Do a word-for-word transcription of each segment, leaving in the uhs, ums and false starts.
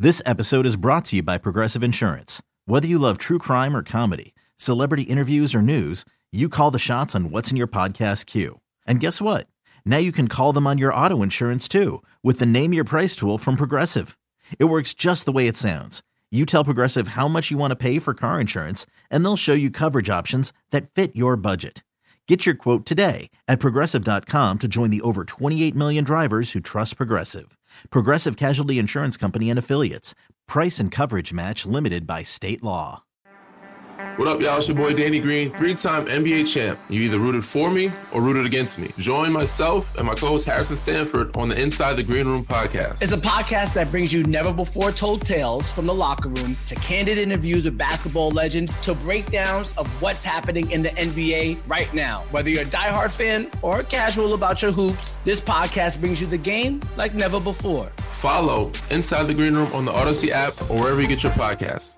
This episode is brought to you by Progressive Insurance. Whether you love true crime or comedy, celebrity interviews or news, you call the shots on what's in your podcast queue. And guess what? Now you can call them on your auto insurance too with the Name Your Price tool from Progressive. It works just the way it sounds. You tell Progressive how much you want to pay for car insurance, and they'll show you coverage options that fit your budget. Get your quote today at Progressive dot com to join the over twenty-eight million drivers who trust Progressive. Progressive Casualty Insurance Company and Affiliates. Price and coverage match limited by state law. What up, y'all? It's your boy Danny Green, three-time N B A champ. You either rooted for me or rooted against me. Join myself and my co-host Harrison Sanford on the Inside the Green Room podcast. It's a podcast that brings you never-before-told tales from the locker room to candid interviews with basketball legends to breakdowns of what's happening in the N B A right now. Whether you're a diehard fan or casual about your hoops, this podcast brings you the game like never before. Follow Inside the Green Room on the Odyssey app or wherever you get your podcasts.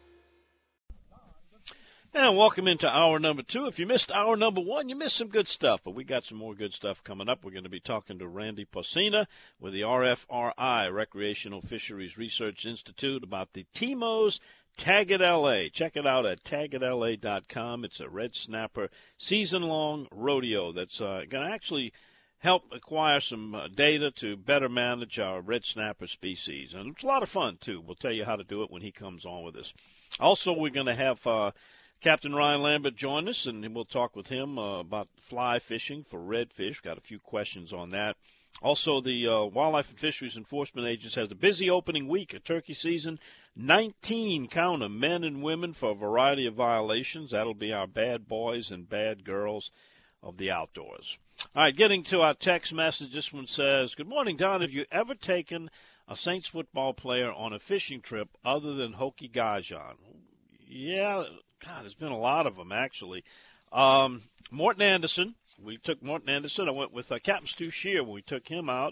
And welcome into hour number two. If you missed hour number one, you missed some good stuff, but we got some more good stuff coming up. We're going to be talking to Randy Porcina with the R F R I, Recreational Fisheries Research Institute, about the T M O's Tag It L A. Check it out at tag it L A dot com. It's a red snapper season-long rodeo that's uh, going to actually help acquire some uh, data to better manage our red snapper species. And it's a lot of fun, too. We'll tell you how to do it when he comes on with us. Also, we're going to have uh, Captain Ryan Lambert join us, and we'll talk with him uh, about fly fishing for redfish. Got a few questions on that. Also, the uh, Wildlife and Fisheries Enforcement Agency has a busy opening week of turkey season. nineteen, count 'em, men and women for a variety of violations. That'll be our bad boys and bad girls of the outdoors. All right, getting to our text message. This one says, good morning, Don. Have you ever taken a Saints football player on a fishing trip other than Hokie Gajan? Yeah, God, there's been a lot of them, actually. Um, Morton Anderson. We took Morton Anderson. I went with uh, Captain Stu Shear when we took him out.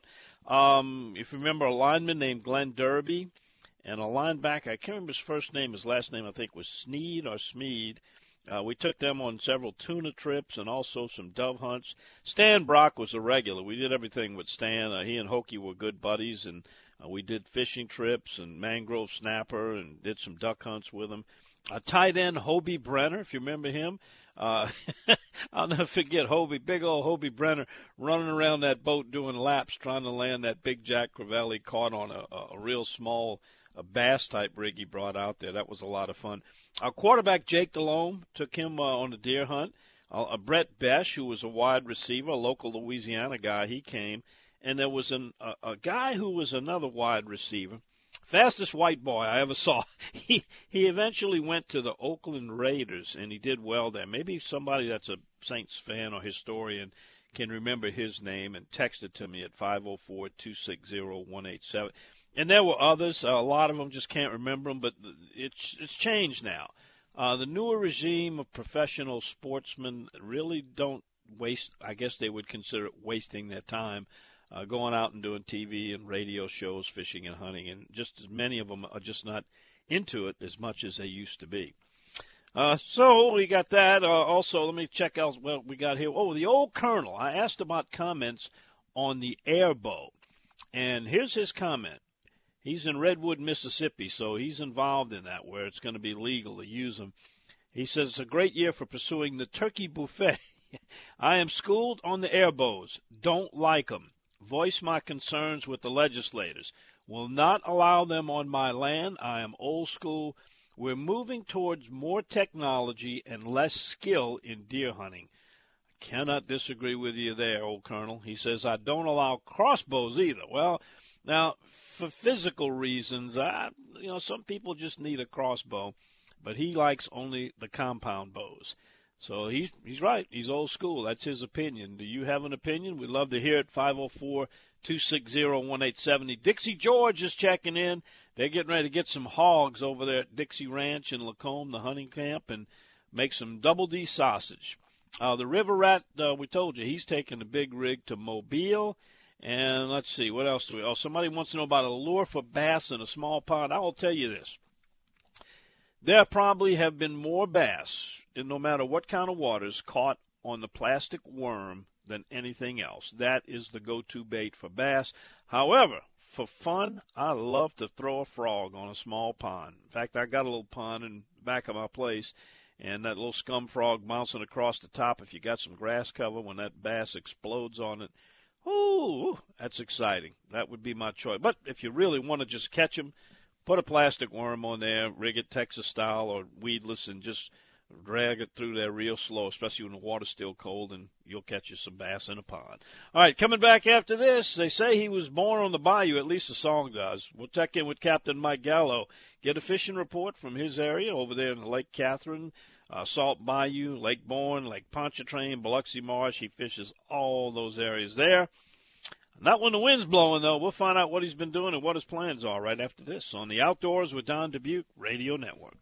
Um, if you remember, a lineman named Glenn Derby and a linebacker, I can't remember his first name. His last name, I think, was Sneed or Smeed. Uh, we took them on several tuna trips and also some dove hunts. Stan Brock was a regular. We did everything with Stan. Uh, he and Hokie were good buddies, and uh, we did fishing trips and mangrove snapper and did some duck hunts with him. A tight end, Hobie Brenner, if you remember him. Uh, I'll never forget Hobie, big old Hobie Brenner, running around that boat doing laps trying to land that big Jack Crevelli caught on a, a real small a bass-type rig he brought out there. That was a lot of fun. Our quarterback, Jake Delhomme, took him uh, on a deer hunt. Uh, uh, Brett Besh, who was a wide receiver, a local Louisiana guy, he came. And there was an, a, a guy who was another wide receiver. Fastest white boy I ever saw. He he eventually went to the Oakland Raiders, and he did well there. Maybe somebody that's a Saints fan or historian can remember his name and text it to me at five oh four, two six zero, one eight seven. And there were others. Uh, a lot of them just can't remember them, but it's, it's changed now. Uh, the newer regime of professional sportsmen really don't waste, I guess they would consider it wasting their time. Uh, going out and doing T V and radio shows, fishing and hunting, and just as many of them are just not into it as much as they used to be. Uh, so we got that. Uh, also, let me check out what we got here. Oh, the old Colonel. I asked about comments on the airbow, and here's his comment. He's in Redwood, Mississippi, so he's involved in that where it's going to be legal to use them. He says it's a great year for pursuing the turkey buffet. I am schooled on the airbows. Don't like them. Voice my concerns with the legislators. Will not allow them on my land. I am old school. We're moving towards more technology and less skill in deer hunting. I cannot disagree with you there, old Colonel. He says, I don't allow crossbows either. Well, now, for physical reasons, I, you know, some people just need a crossbow, but he likes only the compound bows. So he's he's right. He's old school. That's his opinion. Do you have an opinion? We'd love to hear it. five oh four, two six zero, one eight seven zero. Dixie George is checking in. They're getting ready to get some hogs over there at Dixie Ranch in Lacombe, the hunting camp, and make some Double D sausage. Uh, the River Rat, uh, we told you, he's taking the big rig to Mobile. And let's see, what else do we – oh, somebody wants to know about a lure for bass in a small pond. I will tell you this. There probably have been more bass, in no matter what kind of waters, caught on the plastic worm than anything else. That is the go-to bait for bass. However, for fun, I love to throw a frog on a small pond. In fact, I got a little pond in the back of my place, and that little scum frog bouncing across the top, if you got some grass cover, when that bass explodes on it, ooh, that's exciting. That would be my choice. But if you really want to just catch them, put a plastic worm on there, rig it Texas style or weedless, and just drag it through there real slow, especially when the water's still cold, and you'll catch you some bass in a pond. All right, coming back after this, they say he was born on the bayou, at least the song does. We'll check in with Captain Mike Gallo, get a fishing report from his area over there in Lake Catherine, uh, Salt Bayou, Lake Bourne, Lake Pontchartrain, Biloxi Marsh. He fishes all those areas there. Not when the wind's blowing, though. We'll find out what he's been doing and what his plans are right after this on the Outdoors with Don Dubuque Radio Network.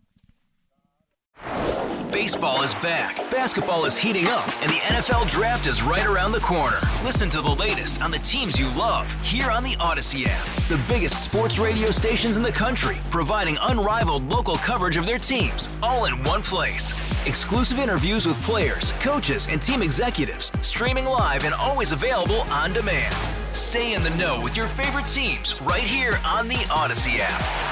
Baseball is back, basketball is heating up, and the N F L Draft is right around the corner. Listen to the latest on the teams you love here on the Odyssey app. The biggest sports radio stations in the country, providing unrivaled local coverage of their teams, all in one place. Exclusive interviews with players, coaches, and team executives, streaming live and always available on demand. Stay in the know with your favorite teams right here on the Odyssey app.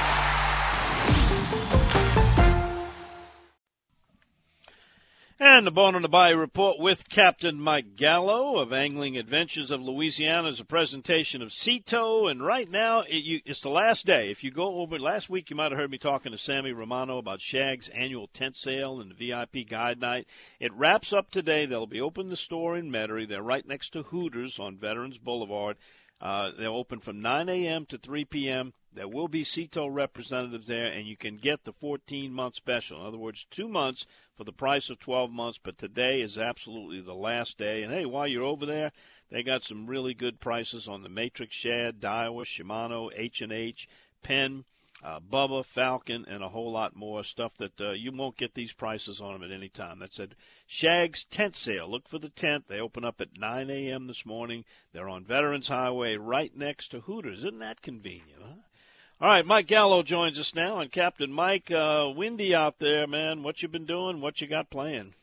And the Bone on the Bayou Report with Captain Mike Gallo of Angling Adventures of Louisiana is a presentation of C T O, and right now it, you, it's the last day. If you go over, last week you might have heard me talking to Sammy Romano about Shag's annual tent sale and the V I P guide night. It wraps up today. They'll be open the store in Metairie. They're right next to Hooters on Veterans Boulevard. Uh, they're open from nine a.m. to three p.m. There will be C T O representatives there, and you can get the fourteen-month special. In other words, two months for the price of twelve months, but today is absolutely the last day. And, hey, while you're over there, they got some really good prices on the Matrix Shad, Daiwa, Shimano, H and H, Penn, uh, Bubba, Falcon, and a whole lot more stuff that uh, you won't get these prices on them at any time. That's at Shag's Tent Sale. Look for the tent. They open up at nine a.m. this morning. They're on Veterans Highway right next to Hooters. Isn't that convenient, huh? All right, Mike Gallo joins us now. And, Captain Mike, uh, windy out there, man. What you been doing? What you got planned?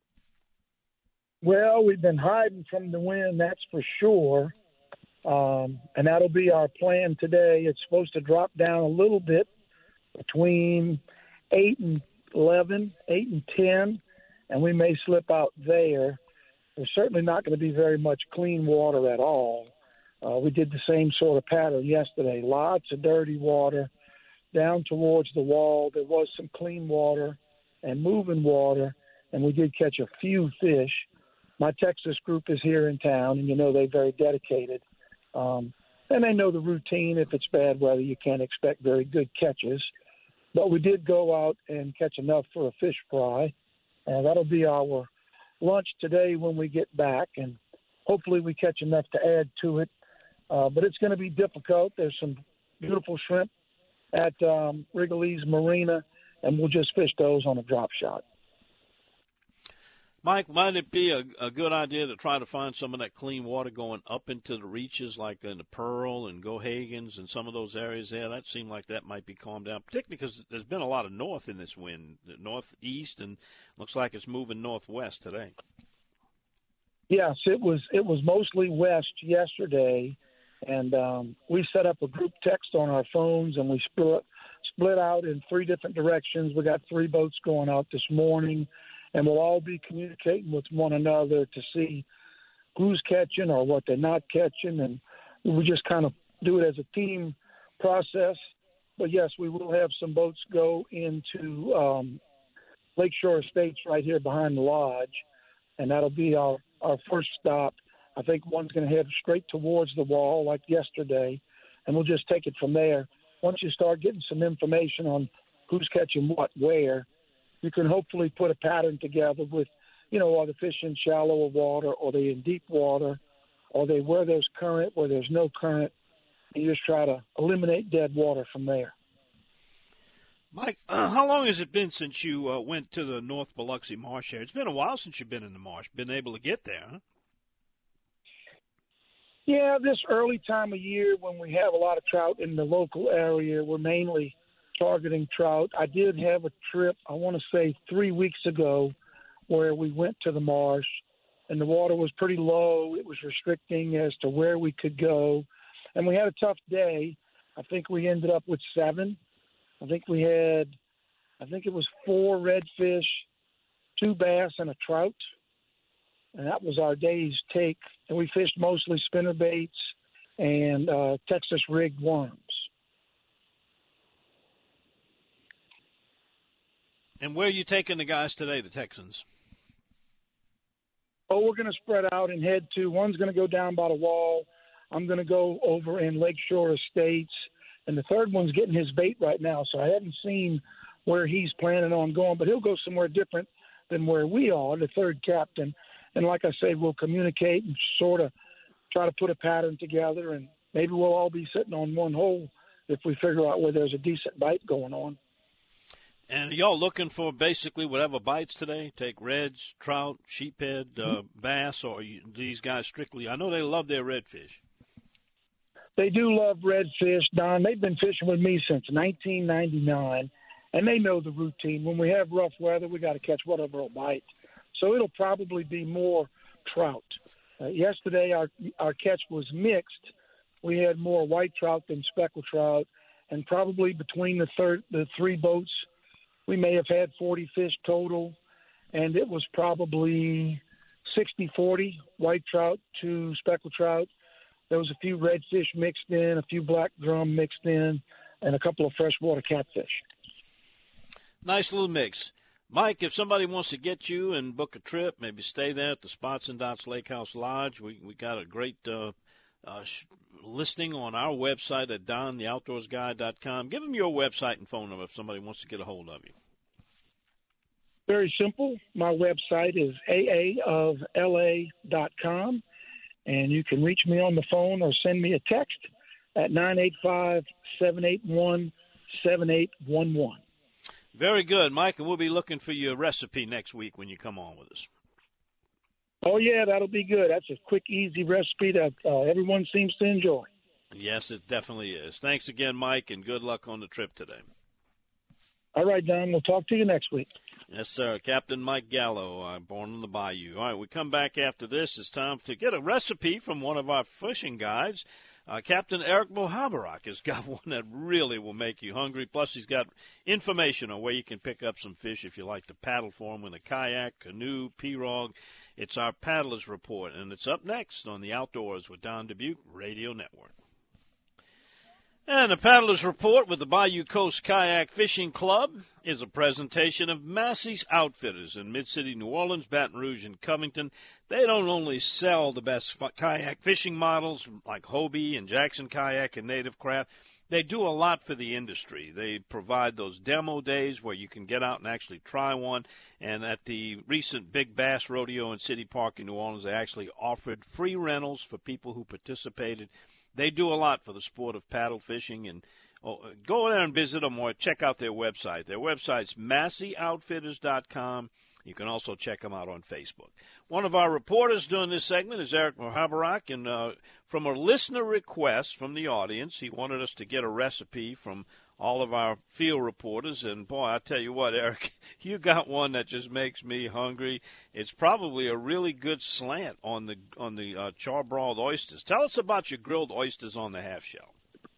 Well, we've been hiding from the wind, that's for sure. Um, and that'll be our plan today. It's supposed to drop down a little bit between eight and eleven, eight and ten, and we may slip out there. There's certainly not going to be very much clean water at all. Uh, we did the same sort of pattern yesterday. Lots of dirty water down towards the wall. There was some clean water and moving water, and we did catch a few fish. My Texas group is here in town, and, you know, they're very dedicated. Um, and they know the routine. If it's bad weather, you can't expect very good catches. But we did go out and catch enough for a fish fry, and that'll be our lunch today when we get back, and hopefully we catch enough to add to it. Uh, but it's going to be difficult. There's some beautiful shrimp at um, Wrigley's Marina, and we'll just fish those on a drop shot. Mike, might it be a, a good idea to try to find some of that clean water going up into the reaches, like in the Pearl and Gohagens and some of those areas there? That seemed like that might be calmed down, particularly because there's been a lot of north in this wind, northeast, and looks like it's moving northwest today. Yes, it was it was mostly west yesterday, and um, we set up a group text on our phones, and we split split out in three different directions. We got three boats going out this morning, and we'll all be communicating with one another to see who's catching or what they're not catching, and we just kind of do it as a team process. But, yes, we will have some boats go into um, Lakeshore Estates right here behind the lodge, and that'll be our, our first stop. I think one's going to head straight towards the wall like yesterday, and we'll just take it from there. Once you start getting some information on who's catching what where, you can hopefully put a pattern together with, you know, are the fish in shallower water, or they in deep water, or they where there's current, where there's no current, and you just try to eliminate dead water from there. Mike, uh, how long has it been since you uh, went to the North Biloxi Marsh area? It's been a while since you've been in the marsh, been able to get there, huh? Yeah, this early time of year when we have a lot of trout in the local area, we're mainly targeting trout. I did have a trip, I want to say three weeks ago, where we went to the marsh, and the water was pretty low. It was restricting as to where we could go. and we had a tough day. I think we ended up with seven. I think we had, I think it was four redfish, two bass, and a trout. And that was our day's take. And we fished mostly spinnerbaits and uh, Texas rigged worms. And where are you taking the guys today, the Texans? Oh, we're going to spread out and head to, one's going to go down by the wall. I'm going to go over in Lakeshore Estates. And the third one's getting his bait right now, so I haven't seen where he's planning on going. But he'll go somewhere different than where we are, the third captain. And like I say, we'll communicate and sort of try to put a pattern together, and maybe we'll all be sitting on one hole if we figure out where there's a decent bite going on. And are y'all looking for basically whatever bites today? Take reds, trout, sheephead, uh, bass, or you, these guys strictly? I know they love their redfish. They do love redfish, Don. They've been fishing with me since nineteen ninety-nine, and they know the routine. When we have rough weather, we got to catch whatever will bite. So it'll probably be more trout. Uh, yesterday, our our catch was mixed. We had more white trout than speckled trout, and probably between the third, the three boats, we may have had forty fish total, and it was probably sixty forty white trout to speckled trout. There was a few redfish mixed in, a few black drum mixed in, and a couple of freshwater catfish. Nice little mix. Mike, if somebody wants to get you and book a trip, maybe stay there at the Spots and Dots Lake House Lodge, we we got a great uh, uh, sh- listing on our website at don the outdoors guy dot com. Give them your website and phone number if somebody wants to get a hold of you. Very simple. My website is a a of l a dot com, and you can reach me on the phone or send me a text at nine eight five, seven eight one, seven eight one one. Very good, Mike, and we'll be looking for your recipe next week when you come on with us. Oh, yeah, that'll be good. That's a quick, easy recipe that uh, everyone seems to enjoy. Yes, it definitely is. Thanks again, Mike, and good luck on the trip today. All right, Don, we'll talk to you next week. Yes, sir. Captain Mike Gallo, uh, born on the bayou. All right, we come back after this. It's time to get a recipe from one of our fishing guides. Uh, Captain Eric Mohabarak has got one that really will make you hungry. Plus, he's got information on where you can pick up some fish if you like to paddle for him with a kayak, canoe, pirogue. It's our Paddlers Report, and it's up next on the Outdoors with Don Dubuque Radio Network. And the Paddlers Report with the Bayou Coast Kayak Fishing Club is a presentation of Massey's Outfitters in Mid-City, New Orleans, Baton Rouge, and Covington. They don't only sell the best kayak fishing models like Hobie and Jackson Kayak and Native Craft. They do a lot for the industry. They provide those demo days where you can get out and actually try one. And at the recent Big Bass Rodeo in City Park in New Orleans, they actually offered free rentals for people who participated. They do a lot for the sport of paddle fishing, and oh, go there and visit them or check out their website. Their website's massey outfitters dot com. You can also check them out on Facebook. One of our reporters during this segment is Eric Mohabarak, and uh, from a listener request from the audience, he wanted us to get a recipe from all of our field reporters. And, boy, I tell you what, Eric, you got one that just makes me hungry. It's probably a really good slant on the on the uh, charbroiled oysters. Tell us about your grilled oysters on the half shell.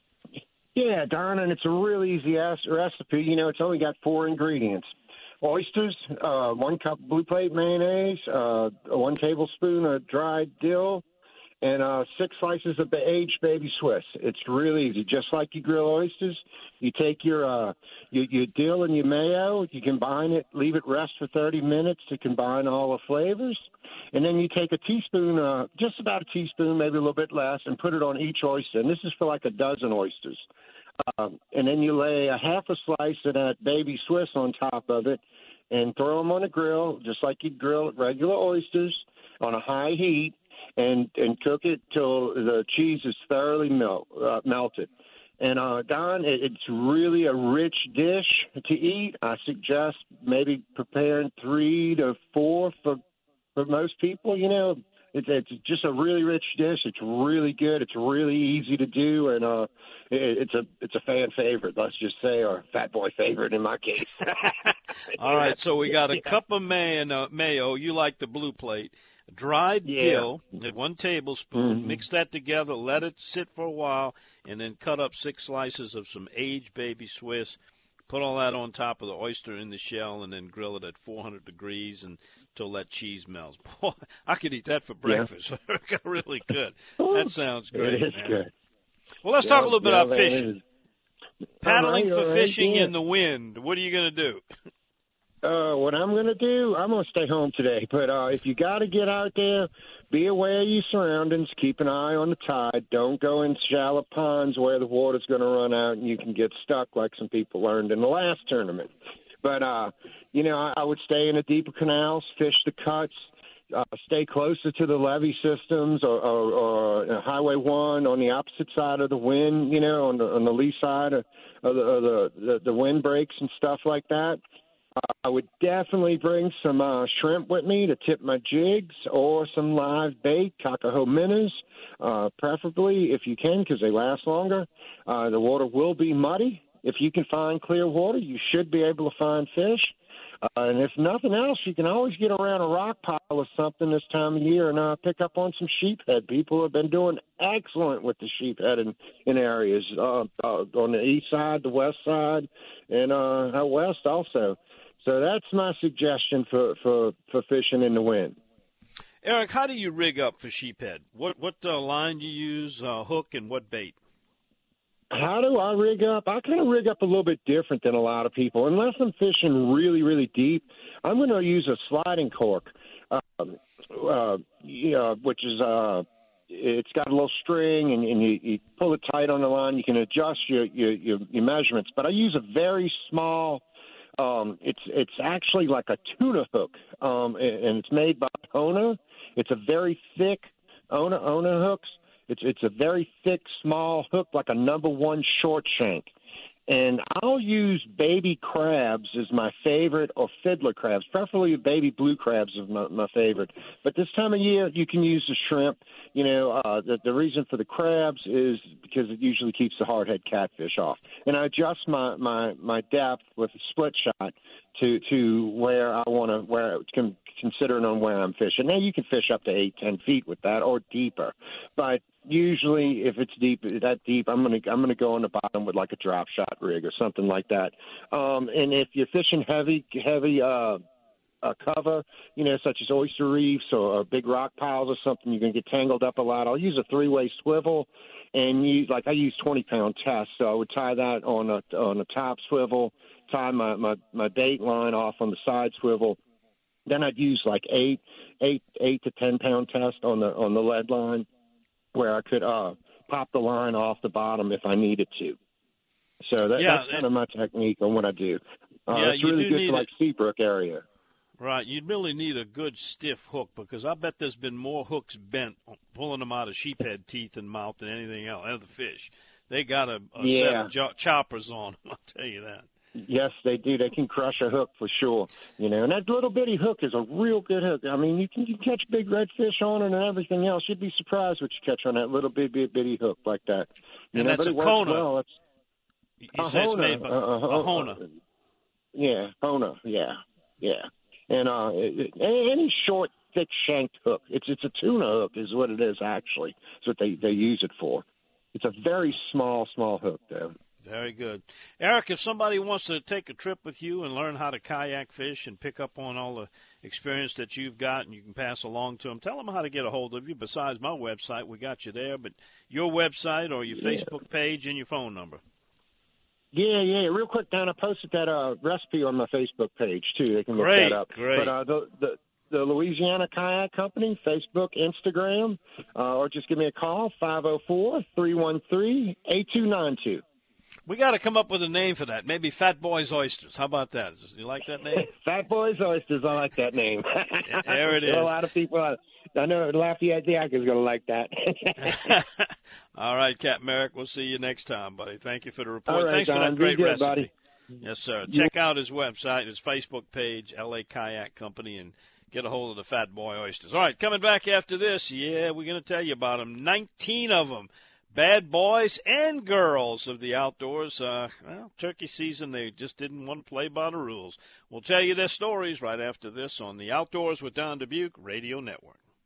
Yeah, Don, and it's a really easy ass recipe. You know, it's only got four ingredients. Oysters, uh, one cup of Blue Plate mayonnaise, uh, one tablespoon of dried dill, and uh, six slices of aged baby Swiss. It's really easy. Just like you grill oysters, you take your, uh, your your dill and your mayo, you combine it, leave it rest for thirty minutes to combine all the flavors, and then you take a teaspoon, uh, just about a teaspoon, maybe a little bit less, and put it on each oyster. And this is for like a dozen oysters. Um, and then you lay a half a slice of that baby Swiss on top of it and throw them on a grill, just like you'd grill regular oysters, on a high heat, and, and cook it till the cheese is thoroughly melt, uh, melted. And, uh, Don, it, it's really a rich dish to eat. I suggest maybe preparing three to four for, for most people, you know. It's, it's just a really rich dish. It's really good. It's really easy to do, and uh, it, it's a it's a fan favorite, let's just say, or fat boy favorite in my case. All right, so we got a cup of mayo. mayo. You like the Blue Plate. dried Yeah. dill, one tablespoon, Mm-hmm. mix that together, let it sit for a while, and then cut up six slices of some aged baby Swiss. Put all that on top of the oyster in the shell, and then grill it at four hundred degrees until that cheese melts. Boy, I could eat that for breakfast. Yeah. Really good. That sounds great, It is man. good. Well, let's Yeah, talk a little bit yeah, about man, fishing. Paddling all right, for all right, fishing yeah. in the wind. What are you going to do? Uh, what I'm going to do, I'm going to stay home today. But uh, if you got to get out there, be aware of your surroundings. Keep an eye on the tide. Don't go in shallow ponds where the water's going to run out and you can get stuck like some people learned in the last tournament. But, uh, you know, I, I would stay in the deeper canals, fish the cuts, uh, stay closer to the levee systems or, or, or Highway one on the opposite side of the wind, you know, on the, on the lee side of, of, the, of the, the, the wind breaks and stuff like that. Uh, I would definitely bring some uh, shrimp with me to tip my jigs or some live bait, cacao minnows, uh, preferably if you can because they last longer. Uh, the water will be muddy. If you can find clear water, you should be able to find fish. Uh, and if nothing else, you can always get around a rock pile or something this time of year and uh, pick up on some sheephead. People have been doing excellent with the sheephead in, in areas uh, uh, on the east side, the west side, and uh, out west also. So that's my suggestion for, for, for fishing in the wind. Eric, how do you rig up for sheephead? What what uh, line do you use, uh, hook, and what bait? How do I rig up? I kind of rig up a little bit different than a lot of people. Unless I'm fishing really, really deep, I'm going to use a sliding cork, um, uh, yeah, which is uh, it's got a little string, and, and you, you pull it tight on the line. You can adjust your your, your, your measurements. But I use a very small. Um, it's it's actually like a tuna hook, um, and, and it's made by Ona. It's a very thick Ona Ona hooks. It's it's a very thick, small hook, like a number one short shank. And I'll use baby crabs as my favorite, or fiddler crabs. Preferably baby blue crabs is my, my favorite. But this time of year, you can use the shrimp. You know, uh, the, the reason for the crabs is because it usually keeps the hardhead catfish off. And I adjust my, my, my depth with a split shot to to where I want to, where can considering on where I'm fishing. Now you can fish up to eight, ten feet with that, or deeper. But usually, if it's deep, that deep, I'm gonna I'm gonna go on the bottom with like a drop shot rig or something like that. Um, and if you're fishing heavy, heavy uh, uh, cover, you know, such as oyster reefs or, or big rock piles or something, you're gonna get tangled up a lot. I'll use a three-way swivel, and use like I use twenty pound test, so I would tie that on a on a top swivel, tie my my, my bait line off on the side swivel. Then I'd use like eight, eight, eight to ten pound test on the on the lead line, where I could uh, pop the line off the bottom if I needed to. So that, Yeah, that's kind of my technique on what I do. Uh, Yeah, it's you really do good need for like Seabrook area. Right, you'd really need a good stiff hook, because I bet there's been more hooks bent pulling them out of sheephead teeth and mouth than anything else, and the fish. They got a, a Yeah. set of jo- choppers on them, I'll tell you that. Yes, they do. They can crush a hook for sure. You know, and that little bitty hook is a real good hook. I mean, you can, you can catch big redfish on it and everything else. You'd be surprised what you catch on that little bitty, bitty hook like that. You And know, that's but a it works Kona. well. It's You a say it's Hona, made by uh, uh, a Hona. uh, Yeah, Hona. Yeah, yeah. And uh, it, it, any short, thick shanked hook. It's it's a tuna hook, is what it is actually. It's what they they use it for. It's a very small, small hook, though. Very good. Eric, if somebody wants to take a trip with you and learn how to kayak fish and pick up on all the experience that you've got and you can pass along to them, tell them how to get a hold of you. Besides my website, we got you there, but your website or your Yeah. Facebook page and your phone number. Yeah, yeah. Real quick, Don, I posted that uh, recipe on my Facebook page, too. They can look Great, that up. great. But uh, the, the, the Louisiana Kayak Company, Facebook, Instagram, uh, or just give me a call, five oh four, three one three, eight two nine two. We got to come up with a name for that. Maybe Fat Boys Oysters. How about that? You like that name? Fat Boys Oysters, I like that name. There it is. A lot of people, uh, I know Lafayette Diak is going to like that. All right, Captain Merrick, we'll see you next time, buddy. Thank you for the report. All right, Thanks for Don. that great Be good, recipe. buddy. Yes, sir. Check out his website, his Facebook page, L A Kayak Company, and get a hold of the Fat Boy Oysters. All right, coming back after this, yeah, we're going to tell you about them. nineteen of them. Bad boys and girls of the outdoors. Uh, well, turkey season, they just didn't want to play by the rules. We'll tell you their stories right after this on the Outdoors with Don Dubuque Radio Network.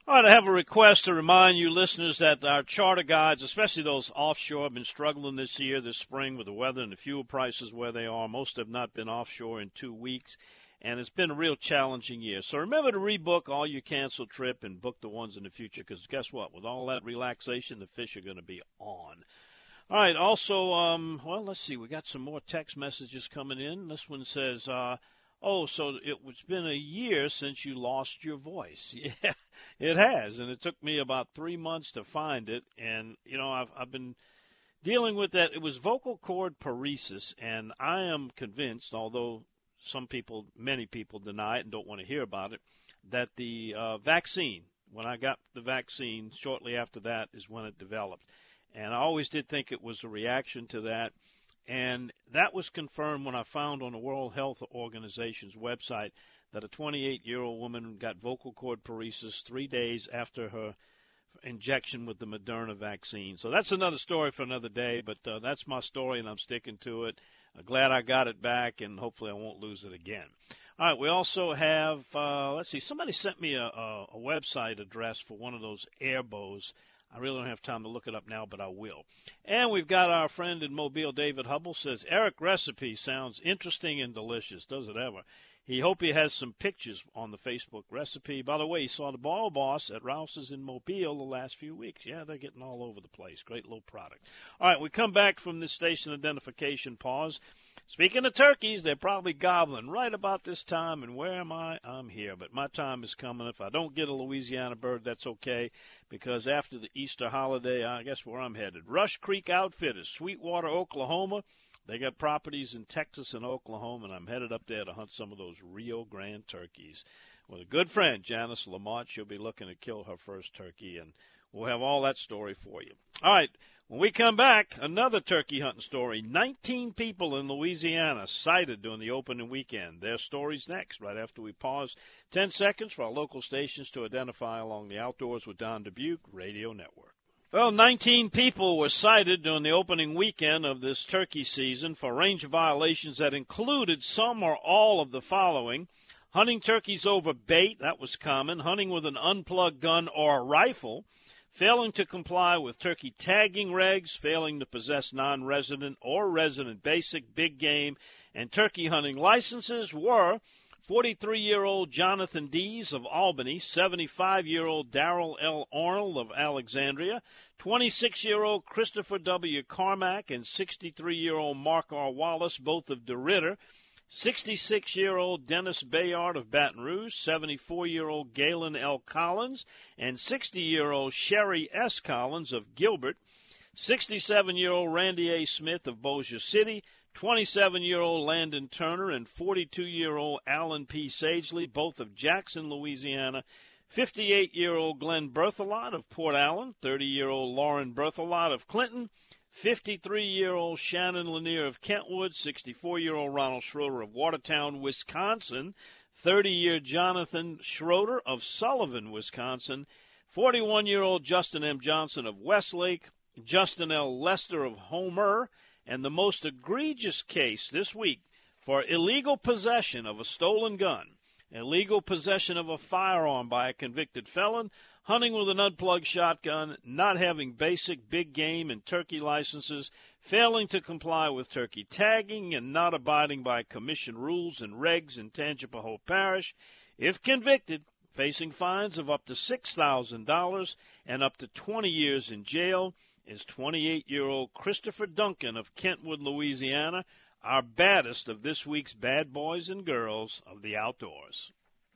All right, I have a request to remind you listeners that our charter guides, especially those offshore, have been struggling this year, this spring, with the weather and the fuel prices where they are. Most have not been offshore in two weeks, and it's been a real challenging year. So remember to rebook all your canceled trip and book the ones in the future, because guess what? With all that relaxation, the fish are going to be on. All right, also, um, well, let's see. We got some more text messages coming in. This one says, uh, oh, so it, it's been a year since you lost your voice. Yeah, it has, and it took me about three months to find it. And, you know, I've, I've been dealing with that. It was vocal cord paresis, and I am convinced, although some people, many people deny it and don't want to hear about it, that the uh, vaccine, when I got the vaccine, shortly after that is when it developed. And I always did think it was a reaction to that. And that was confirmed when I found on the World Health Organization's website that a twenty-eight-year-old woman got vocal cord paresis three days after her injection with the Moderna vaccine. So that's another story for another day, but uh, that's my story, and I'm sticking to it. I'm glad I got it back, and hopefully I won't lose it again. All right, we also have, uh, let's see, somebody sent me a, a, a website address for one of those air bows. I really don't have time to look it up now, but I will. And we've got our friend in Mobile, David Hubble, says, Eric recipe sounds interesting and delicious. Does it ever? He hope he has some pictures on the Facebook recipe. By the way, he saw the Ball Boss at Rouse's in Mobile the last few weeks. Yeah, they're getting all over the place. Great little product. All right, we come back from this station identification pause. Speaking of turkeys, they're probably gobbling right about this time, and where am I? I'm here, but my time is coming. If I don't get a Louisiana bird, that's okay, because after the Easter holiday, I guess where I'm headed. Rush Creek Outfitters, Sweetwater, Oklahoma. They got properties in Texas and Oklahoma, and I'm headed up there to hunt some of those Rio Grande turkeys. With a good friend, Janice Lamont, she'll be looking to kill her first turkey, and we'll have all that story for you. All right. When we come back, another turkey hunting story. nineteen people in Louisiana sighted during the opening weekend. Their story's next, right after we pause ten seconds for our local stations to identify along the Outdoors with Don Dubuque Radio Network. Well, nineteen people were cited during the opening weekend of this turkey season for range violations that included some or all of the following. Hunting turkeys over bait, that was common. Hunting with an unplugged gun or a rifle. Failing to comply with turkey tagging regs, failing to possess non-resident or resident basic, big game, and turkey hunting licenses were forty-three-year-old Jonathan Dees of Albany, seventy-five-year-old Darrell L. Arnold of Alexandria, twenty-six-year-old Christopher W. Carmack, and sixty-three-year-old Mark R. Wallace, both of DeRitter, sixty-six-year-old Dennis Bayard of Baton Rouge, seventy-four-year-old Galen L. Collins, and sixty-year-old Sherry S. Collins of Gilbert, sixty-seven-year-old Randy A. Smith of Bossier City, twenty-seven-year-old Landon Turner, and forty-two-year-old Alan P. Sagely, both of Jackson, Louisiana, fifty-eight-year-old Glenn Berthelot of Port Allen, thirty-year-old Lauren Berthelot of Clinton, fifty-three-year-old Shannon Lanier of Kentwood, sixty-four-year-old Ronald Schroeder of Watertown, Wisconsin, thirty-year Jonathan Schroeder of Sullivan, Wisconsin, forty-one-year-old Justin M. Johnson of Westlake, Justin L. Lester of Homer, and the most egregious case this week for illegal possession of a stolen gun, illegal possession of a firearm by a convicted felon, hunting with an unplugged shotgun, not having basic big game and turkey licenses, failing to comply with turkey tagging, and not abiding by commission rules and regs in Tangipahoa Parish. If convicted, facing fines of up to six thousand dollars and up to twenty years in jail, is twenty-eight-year-old Christopher Duncan of Kentwood, Louisiana, our baddest of this week's bad boys and girls of the outdoors.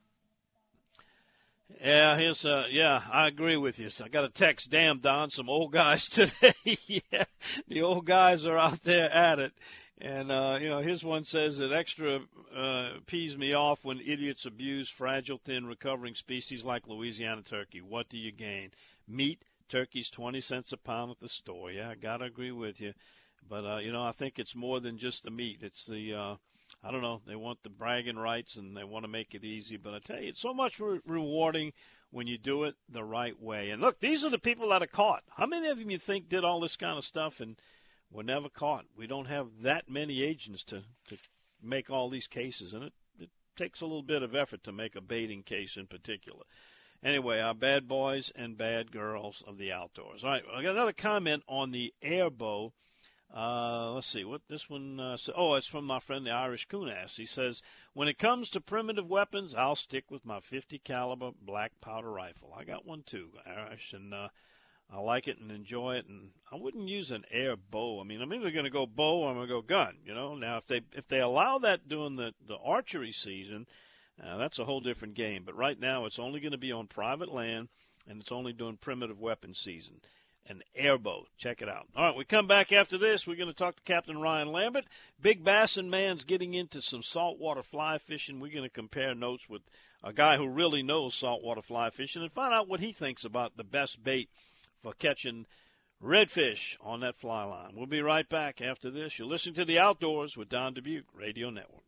Yeah, here's uh, yeah, I agree with you. So I got a text, damn, Don, some old guys today. Yeah, the old guys are out there at it. And, uh, you know, here's one says it extra uh, pees me off when idiots abuse fragile, thin, recovering species like Louisiana turkey. What do you gain? Meat, turkey's twenty cents a pound at the store. Yeah, I got to agree with you. But, uh, you know, I think it's more than just the meat. It's the, uh, I don't know, they want the bragging rights and they want to make it easy. But I tell you, it's so much re- rewarding when you do it the right way. And, look, these are the people that are caught. How many of them you think did all this kind of stuff and were never caught? We don't have that many agents to, to make all these cases. And it, it takes a little bit of effort to make a baiting case in particular. Anyway, our bad boys and bad girls of the outdoors. All right, I got another comment on the air bow. Uh, let's see what this one. Uh, so, oh, it's from my friend the Irish Coonass. He says, "When it comes to primitive weapons, I'll stick with my fifty caliber black powder rifle. I got one too, Irish, and uh, I like it and enjoy it. And I wouldn't use an air bow. I mean, I'm either going to go bow or I'm going to go gun. You know, now if they if they allow that during the the archery season, uh, that's a whole different game. But right now, it's only going to be on private land, and it's only during primitive weapons season." An airboat. Check it out. All right, we come back after this. We're going to talk to Captain Ryan Lambert. Big Bassin Man's getting into some saltwater fly fishing. We're going to compare notes with a guy who really knows saltwater fly fishing and find out what he thinks about the best bait for catching redfish on that fly line. We'll be right back after this. You're listening to The Outdoors with Don Dubuque Radio Network.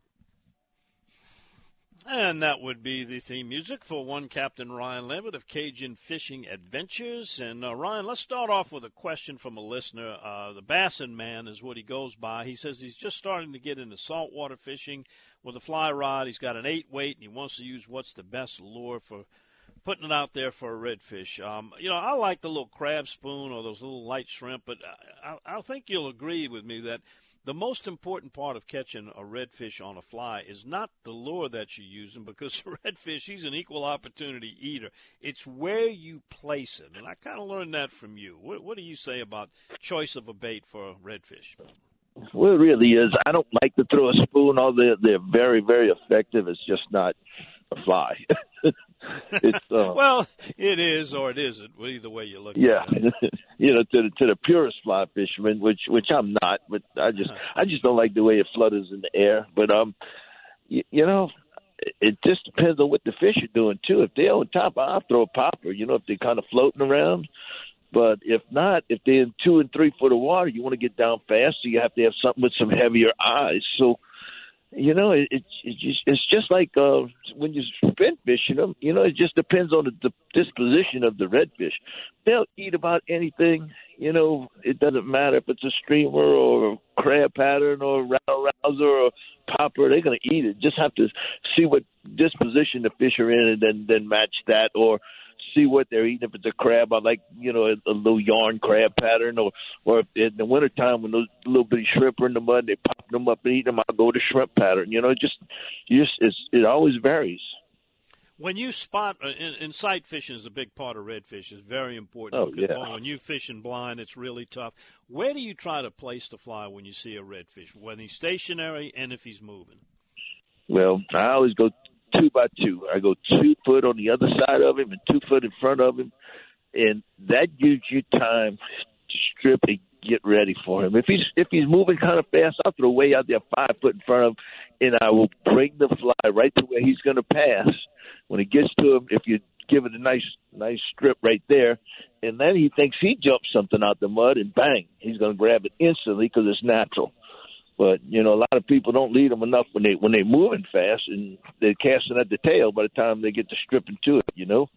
And that would be the theme music for one Captain Ryan Lambert of Cajun Fishing Adventures. And, uh, Ryan, let's start off with a question from a listener. Uh, the Bassin Man is what he goes by. He says he's just starting to get into saltwater fishing with a fly rod. He's got an eight weight, and he wants to use what's the best lure for putting it out there for a redfish. Um, you know, I like the little crab spoon or those little light shrimp, but I, I, I think you'll agree with me that the most important part of catching a redfish on a fly is not the lure that you're using, because the redfish, he's an equal opportunity eater. It's where you place it, and I kind of learned that from you. What, what do you say about choice of a bait for a redfish? Well, it really is. I don't like to throw a spoon. Although they're, they're very, very effective. It's just not a fly. It's, uh, well, it is or it isn't. Either way you look yeah. at it. You know, to the to the purest fly fisherman, which which I'm not, but I just I just don't like the way it flutters in the air. But um, you, you know, it just depends on what the fish are doing too. If they're on top, I'll throw a popper. You know, if they're kind of floating around. But if not, if they're in two and three foot of water, you want to get down fast, so you have to have something with some heavier eyes. So, you know, it, it, it just, it's just like uh, when you're fin fishing them, you know, it just depends on the, the disposition of the redfish. They'll eat about anything, you know, it doesn't matter if it's a streamer or a crab pattern or a rattle rouser or a popper, they're going to eat it. Just have to see what disposition the fish are in and then, then match that, or see what they're eating. If it's a crab, I like, you know, a, a little yarn crab pattern, or or if in the wintertime when those little bitty shrimp are in the mud, they pop them up and eat them, I'll go to shrimp pattern. You know, just, you just it's, it always varies. When you spot, uh, in, in sight fishing is a big part of redfish. It's very important. Oh, because yeah. When you fishing blind, it's really tough. Where do you try to place the fly when you see a redfish? When he's stationary and if he's moving? Well, I always go two by two. I go two foot on the other side of him and two foot in front of him, and that gives you time to strip and get ready for him. If he's if he's moving kind of fast, I'll throw way out there five foot in front of him, and I will bring the fly right to where he's going to pass. When it gets to him, if you give it a nice nice strip right there, and then he thinks he jumped something out the mud, and bang, he's going to grab it instantly because it's natural. But, you know, a lot of people don't lead them enough when, they, when they're moving fast, and they're casting at the tail by the time they get to stripping to it, you know.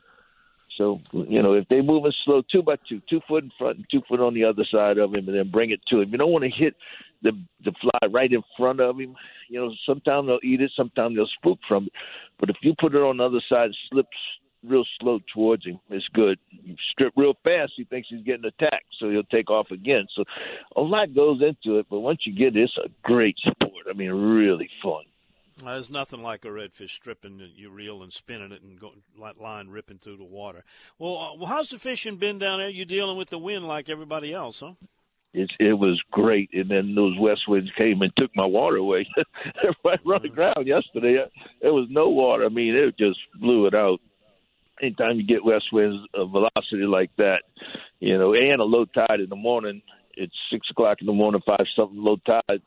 So, you know, if they're moving slow, two by two, two foot in front and two foot on the other side of him, and then bring it to him. You don't want to hit the the fly right in front of him. You know, sometimes they'll eat it, sometimes they'll spook from it. But if you put it on the other side, it slips real slow towards him, it's good. You strip real fast, he thinks he's getting attacked, so he'll take off again. So a lot goes into it, but once you get it, it's a great sport. I mean, really fun. Uh, there's nothing like a redfish stripping your reel and spinning it and going line ripping through the water. Well, uh, well, how's the fishing been down there? You dealing with the wind like everybody else, huh? It, it was great, and then those west winds came and took my water away. Right on the ground yesterday, there was no water. I mean, it just blew it out. Anytime you get west winds of velocity like that, you know, and a low tide in the morning, it's six o'clock in the morning, five something low tide.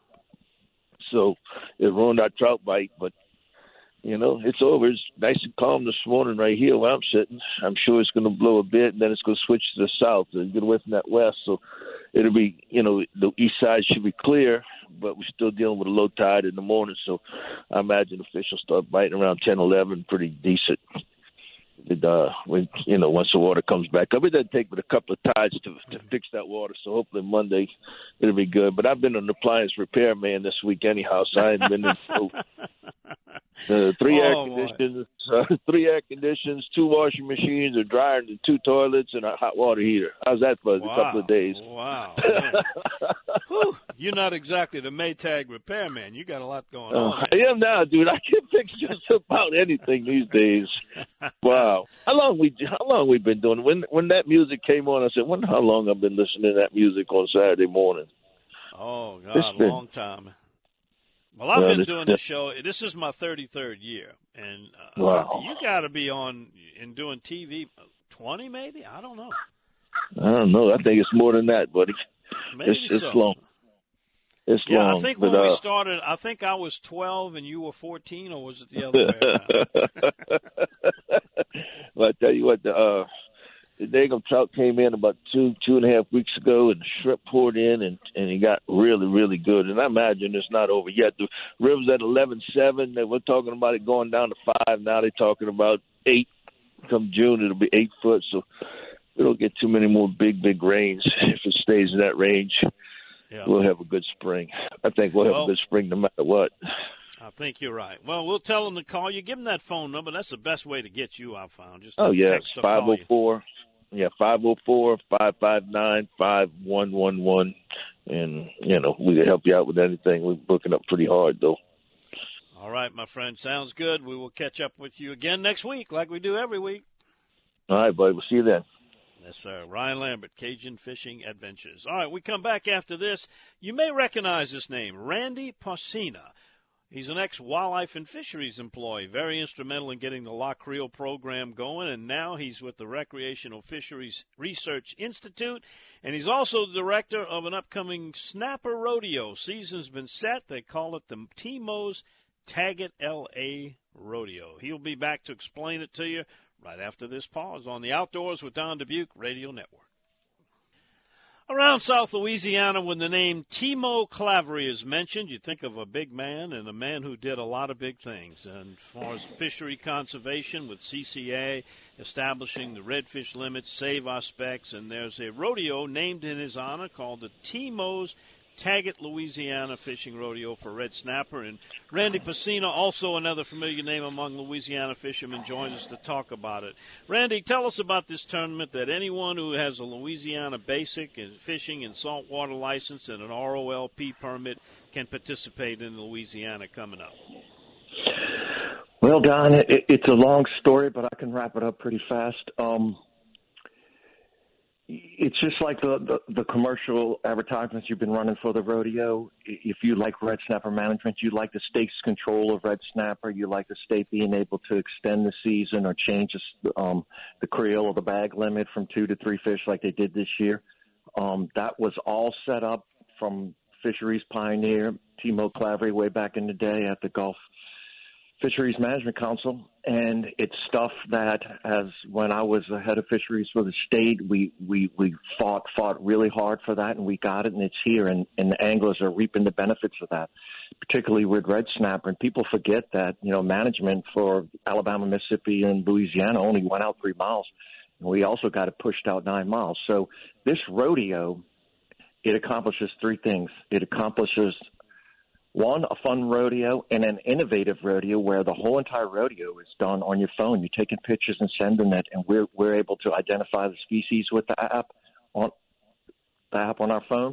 So it ruined our trout bite, but, you know, it's over. It's nice and calm this morning right here where I'm sitting. I'm sure it's going to blow a bit, and then it's going to switch to the south and get away from that west. So it'll be, you know, the east side should be clear, but we're still dealing with a low tide in the morning. So I imagine the fish will start biting around ten, eleven, pretty decent. It, uh, when, you know, once the water comes back up, it doesn't take but a couple of tides to, to fix that water. So hopefully Monday it'll be good. But I've been an appliance repair man this week anyhow, so I haven't been in. So. Uh, three Oh, air conditions, uh, three air conditions, two washing machines, a dryer, and two toilets, and a hot water heater. How's that for Wow. a couple of days? Wow. man. Whew. You're not exactly the Maytag repairman. You got a lot going Uh, on. I am now, dude. I can fix just about anything these days. Wow. How long we how long we been doing? When when that music came on, I said, "Wonder how long I've been listening to that music on Saturday morning." Oh, It's God, been- long time. Well, I've Well, been it's doing been- this show. This is my thirty-third year. And uh, Wow. you got to be on and doing T V twenty maybe? I don't know. I don't know. I think it's more than that, buddy. Maybe it's it's so. long. It's Yeah, long. I think but, when we uh, started, I think I was twelve and you were fourteen, or was it the other way around? Well, I tell you what, the, uh, the Dago trout came in about two, two and a half weeks ago, and the shrimp poured in, and, and he got really, really good. And I imagine it's not over yet. The river's at eleven seven. They were talking about it going down to five. Now they're talking about eight. Come June, it'll be eight foot. So we don't get too many more big, big rains. If it stays in that range, Yeah. we'll have a good spring. I think we'll have Well- a good spring no matter what. I think you're right. Well, we'll tell them to call you. Give them that phone number. That's the best way to get you, I've found. Just Oh, yeah, text or five call oh you. four. Yeah, five oh four, five five nine, five one one one. And, you know, we can help you out with anything. We're booking up pretty hard, though. All right, my friend. Sounds good. We will catch up with you again next week like we do every week. All right, buddy. We'll see you then. Yes, sir. Ryan Lambert, Cajun Fishing Adventures. All right, we come back after this. You may recognize this name, Randy Porcina. He's an ex-wildlife and fisheries employee, very instrumental in getting the La Creel program going, and now he's with the Recreational Fisheries Research Institute, and he's also the director of an upcoming snapper rodeo. Season's been set. They call it the T-Mo's Taggart L A Rodeo. He'll be back to explain it to you right after this pause on the Outdoors with Don Dubuque Radio Network. Around South Louisiana, when the name Timo Clavery is mentioned, you think of a big man and a man who did a lot of big things. And as far as fishery conservation with C C A, establishing the redfish limits, save our specs, and there's a rodeo named in his honor called the Timo's Taggart, Louisiana Fishing Rodeo for red snapper. And Randy Porcina, also another familiar name among Louisiana fishermen, joins us to talk about it. Randy, tell us about this tournament that anyone who has a Louisiana basic and fishing and saltwater license and an R O L P permit can participate in Louisiana coming up. Well, Don, it, it's a long story, but I can wrap it up pretty fast. Um, It's just like the, the, the commercial advertisements you've been running for the rodeo. If you like red snapper management, you like the state's control of red snapper, you like the state being able to extend the season or change um, the creel or the bag limit from two to three fish like they did this year. Um, that was all set up from Fisheries Pioneer, Timo Clavery, way back in the day at the Gulf Fisheries Management Council, and it's stuff that, as when I was the head of fisheries for the state, we we we fought fought really hard for that, and we got it, and it's here, and, and the anglers are reaping the benefits of that, particularly with red snapper. And people forget that, you know, management for Alabama, Mississippi, and Louisiana only went out three miles, and we also got it pushed out nine miles. So this rodeo, it accomplishes three things. It accomplishes one, a fun rodeo, and an innovative rodeo where the whole entire rodeo is done on your phone. You're taking pictures and sending it, and we're we're able to identify the species with the app on the app on our phone.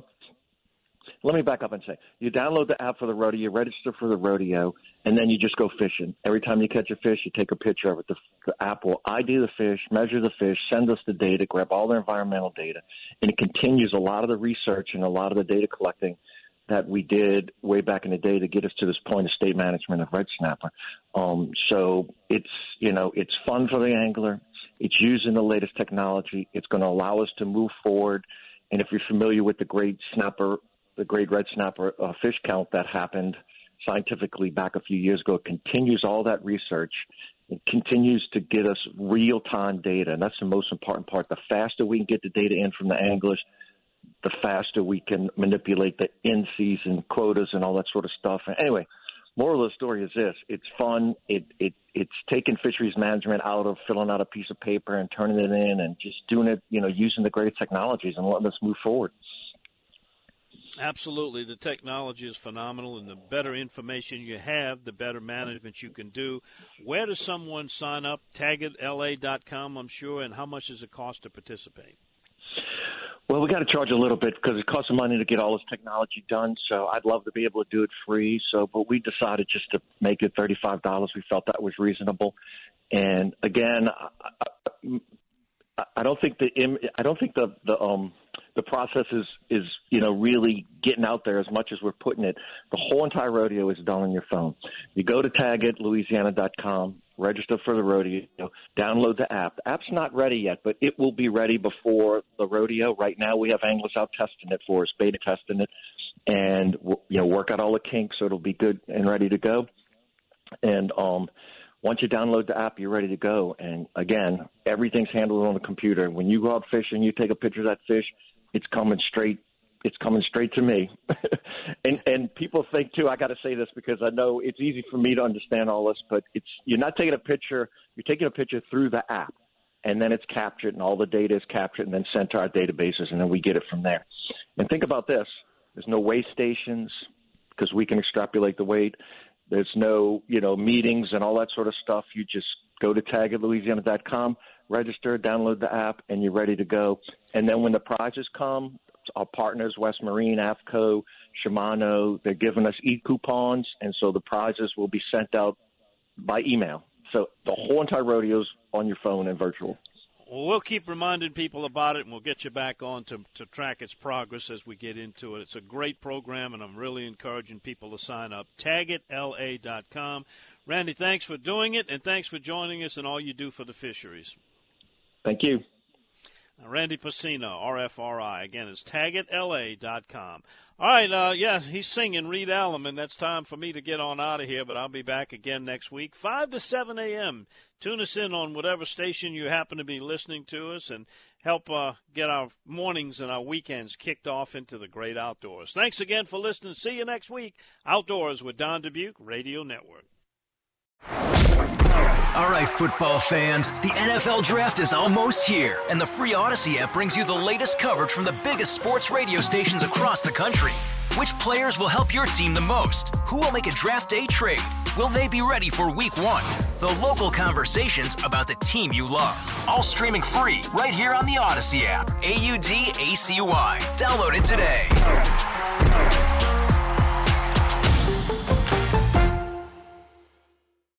Let me back up and say, you download the app for the rodeo, you register for the rodeo, and then you just go fishing. Every time you catch a fish, you take a picture of it. The, the app will I D the fish, measure the fish, send us the data, grab all the environmental data, and it continues a lot of the research and a lot of the data collecting that we did way back in the day to get us to this point of state management of red snapper. Um, so it's, you know, it's fun for the angler. It's using the latest technology. It's going to allow us to move forward. And if you're familiar with the great snapper, the great red snapper uh, fish count that happened scientifically back a few years ago, it continues all that research. It continues to get us real-time data, and that's the most important part. The faster we can get the data in from the anglers, the faster we can manipulate the in-season quotas and all that sort of stuff. Anyway, moral of the story is this. It's fun. It, it It's taking fisheries management out of filling out a piece of paper and turning it in and just doing it, you know, using the great technologies and letting us move forward. Absolutely. The technology is phenomenal, and the better information you have, the better management you can do. Where does someone sign up? tag it L A dot com, I'm sure, and how much does it cost to participate? Well, we got to charge a little bit because it costs money to get all this technology done. So I'd love to be able to do it free. So, but we decided just to make it thirty-five dollars. We felt that was reasonable. And again, I, I, I don't think the I don't think the the um the process is is you know really getting out there as much as we're putting it. The whole entire rodeo is done on your phone. You go to tag it Louisiana dot com. Register for the rodeo, download the app. The app's not ready yet, but it will be ready before the rodeo. Right now we have anglers out testing it for us, beta testing it, and you know work out all the kinks so it'll be good and ready to go. And um, once you download the app, you're ready to go. And again, everything's handled on the computer. When you go out fishing, you take a picture of that fish, it's coming straight. It's coming straight to me. and and people think, too, I got to say this because I know it's easy for me to understand all this, but it's you're not taking a picture. You're taking a picture through the app, and then it's captured, and all the data is captured and then sent to our databases, and then we get it from there. And think about this. There's no weigh stations because we can extrapolate the weight. There's no, you know, meetings and all that sort of stuff. You just go to tag it Louisiana dot com, register, download the app, and you're ready to go. And then when the prizes come, our partners, West Marine, AFCO, Shimano, they're giving us e-coupons, and so the prizes will be sent out by email. So the whole entire rodeo is on your phone and virtual. Well, we'll keep reminding people about it, and we'll get you back on to, to track its progress as we get into it. It's a great program, and I'm really encouraging people to sign up. tag it L A dot com. Randy, thanks for doing it, and thanks for joining us and all you do for the fisheries. Thank you. Randy Pacino, R F R I. Again, it's tag it L A dot com. All right, uh, yeah, he's singing Reed Alleman. That's time for me to get on out of here, but I'll be back again next week, five to seven a.m. Tune us in on whatever station you happen to be listening to us and help uh, get our mornings and our weekends kicked off into the great outdoors. Thanks again for listening. See you next week. Outdoors with Don Dubuque Radio Network. All right, football fans, the N F L Draft is almost here, and the free Odyssey app brings you the latest coverage from the biggest sports radio stations across the country. Which players will help your team the most? Who will make a draft day trade? Will they be ready for week one? The local conversations about the team you love. All streaming free right here on the Odyssey app. A U D A C Y. Download it today.